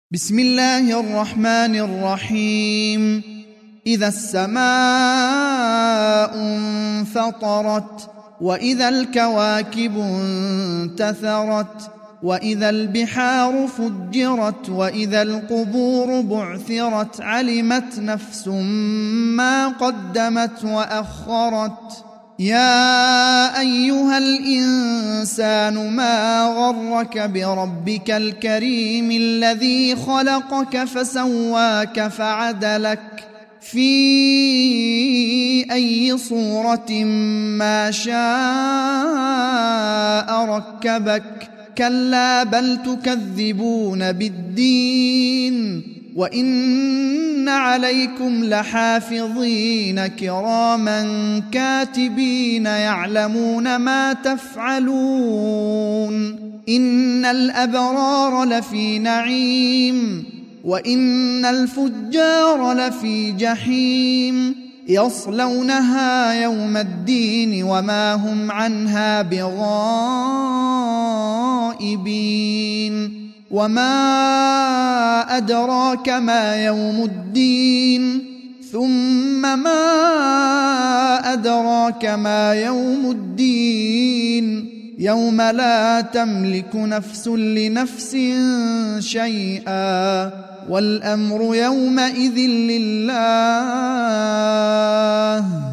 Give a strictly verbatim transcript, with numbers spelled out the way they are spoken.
بسم الله الرحمن الرحيم. إذا السماء انفطرت وإذا الكواكب انتثرت وإذا البحار فجرت وإذا القبور بعثرت علمت نفس ما قدمت وأخرت. يا أيها الإنسان ما غرك بربك الكريم الذي خلقك فسواك فعدلك في أي صورة ما شاء ركبك. كلا بل تكذبون بالدين وإن عليكم لحافظين كراما كاتبين يعلمون ما تفعلون. إن الأبرار لفي نعيم وإن الفجار لفي جحيم يصلونها يوم الدين وما هم عنها بغائبين. وما أدراك ما يوم الدين ثم ما أدراك ما يوم الدين يوم لا تملك نفس لنفس شيئا والأمر يومئذ لله.